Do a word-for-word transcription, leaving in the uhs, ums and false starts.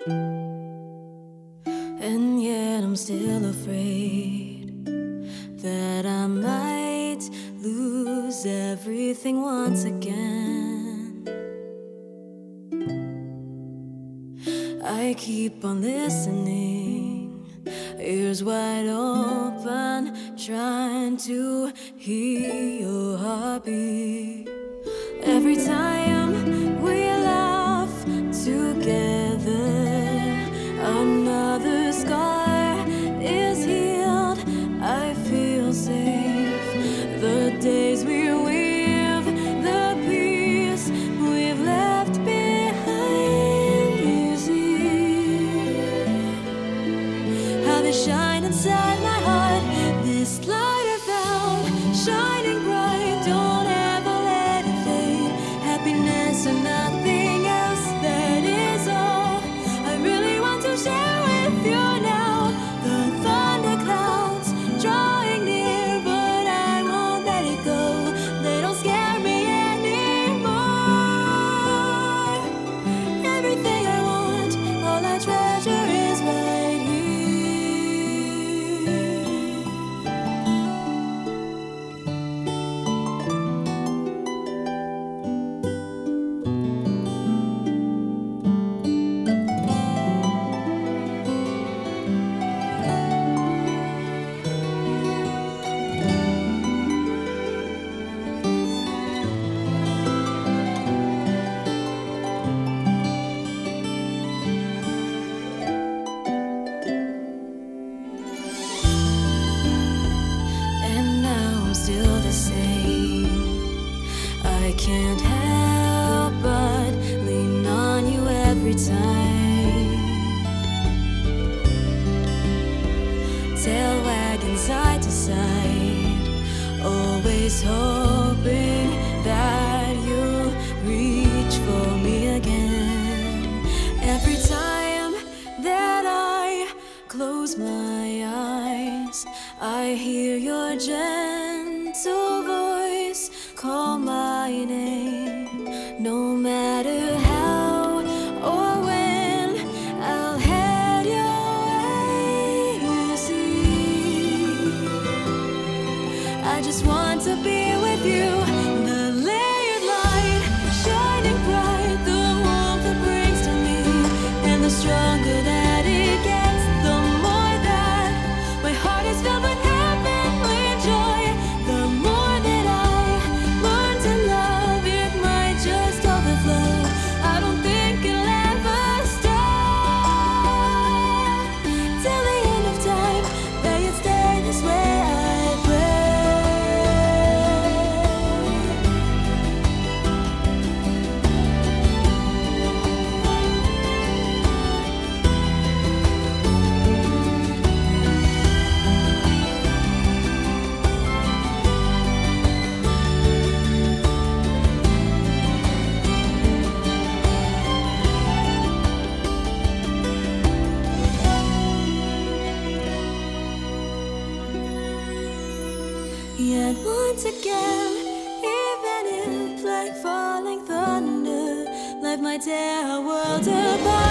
And yet I'm still afraid that I might lose everything once again. I keep on listening, ears wide open, trying to hear your heartbeat. Every time we laugh together, another scar is healed. I feel safe. The days we weave, the peace we've left behind. You see how they shine inside my heart. This light I found, shining bright. Don't ever let it fade. Happiness and nothing else. That is all I really want to share with you now. The thunder clouds drawing near, but I won't let it go. They don't scare me anymore. Everything I want, all I treasure is right here. And now I'm still the same. I can't help but lean on you every time. Tail wagging side to side, always hoping that you'll reach for me again. Every time that I close my eyes, I hear your gentle voice call my name. No matter how or when, I'll head your way. You see, I just want to be with you. The layered light shining bright, the warmth it brings to me, and the stronger that it gets, the more that my heart is filled with heavenly joy. The more that I learn to love, it might just overflow. I don't think it'll ever stop till the end of time. May it stay this way, I pray. Yet once again, even if like falling thunder, life might tear our world apart.